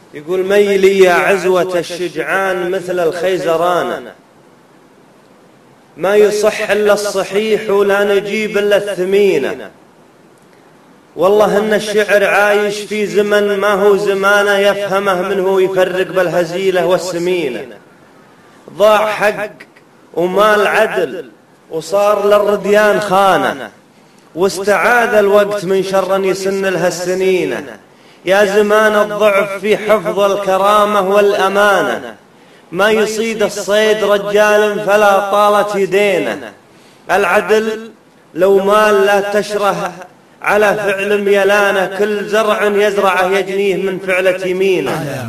يقول ميلي يا عزوة الشجعان مثل الخيزران، ما يصح إلا الصحيح ولا نجيب إلا الثمينة. والله إن الشعر عايش في زمن ما هو زمانه، يفهمه منه يفرق بالهزيلة والسمينة. ضاع حق ومال عدل وصار للرديان خانة، واستعاذ الوقت من شر يسن لها السنينة. يا زمان الضعف في حفظ الكرامة والأمانة، ما يصيد الصيد رجال فلا طالت يدينه. العدل لو مال لا تشره على فعل ميلانه، كل زرع يزرعه يجنيه من فعلة يمينه.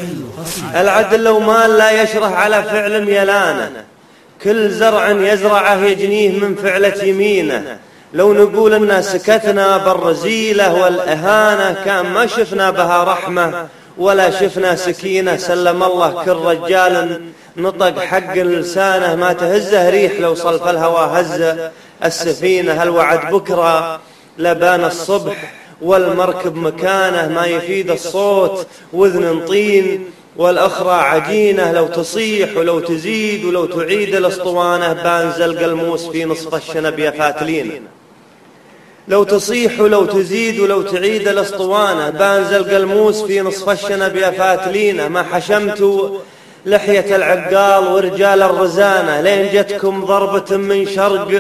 العدل لو مال لا يشره على فعل ميلانه، كل زرع يزرعه يجنيه من فعلة يمينه. لو نقول إن سكتنا بالرزيلة والإهانة، كان ما شفنا بها رحمة ولا شفنا سكينة. سلم الله كل رجال نطق حق لسانه، ما تهزه ريح لو صلف الهوى هز السفينة. الوعد بكرة لبان الصبح والمركب مكانه، ما يفيد الصوت وذن طين والأخرى عجينة. لو تصيح ولو تزيد ولو تعيد الاسطوانة، بانزل قلموس في نصف الشنب يا فاتلين. لو تصيح ولو تزيد ولو تعيد الاسطوانة، بانزل قلموس في نصف الشنب يا فاتلين. ما حشمت لحية العقال ورجال الرزانة، لين جتكم ضربة من شرق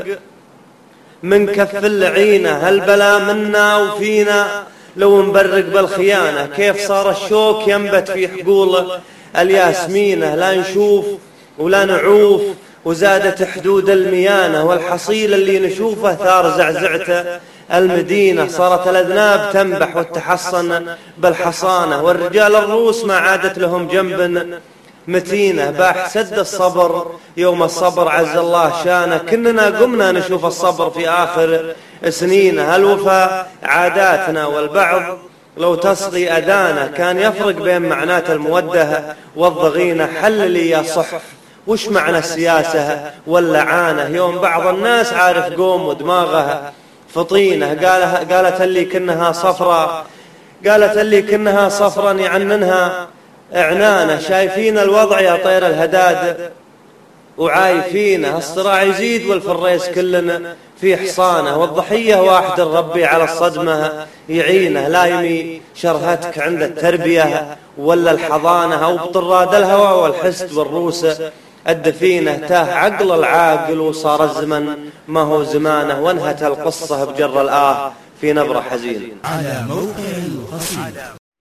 من كف اللعينة. هالبلا منا وفينا لو نبرق بالخيانة، كيف صار الشوك ينبت في حقول الياسمينة. لا نشوف ولا نعوف وزادت حدود الميانة، والحصيل اللي نشوفه ثار زعزعته المدينة. صارت الأذناب تنبح وتحصن بالحصانة، والرجال الروس ما عادت لهم جنب متينة. باح سد الصبر يوم الصبر عز الله شانه، كننا قمنا نشوف الصبر في آخر سنينه. الوفاء عاداتنا والبعض لو تصغي أذانه، كان يفرق بين معنات المودة والضغينة. حل لي يا صح وش معنى السياسة واللعانة، يوم بعض الناس عارف قوم ودماغه فطينة. قالت اللي كنها صفرة، قالت اللي كنها صفرا يعننها إعنانة. شايفين الوضع يا طير الهداد وعايفينه، الصراع يزيد والفريس كلنا في حصانه. والضحية واحد ربي على الصدمة يعينه، لا يمي شرهتك عند التربية ولا الحضانة، أو بطراد الهوى والحسد والروسة الدفينة. تاه عقل العاقل وصار الزمن ما هو زمانه، وانهت القصة بجر الآه في نبرة حزين. على موقع القصيدة.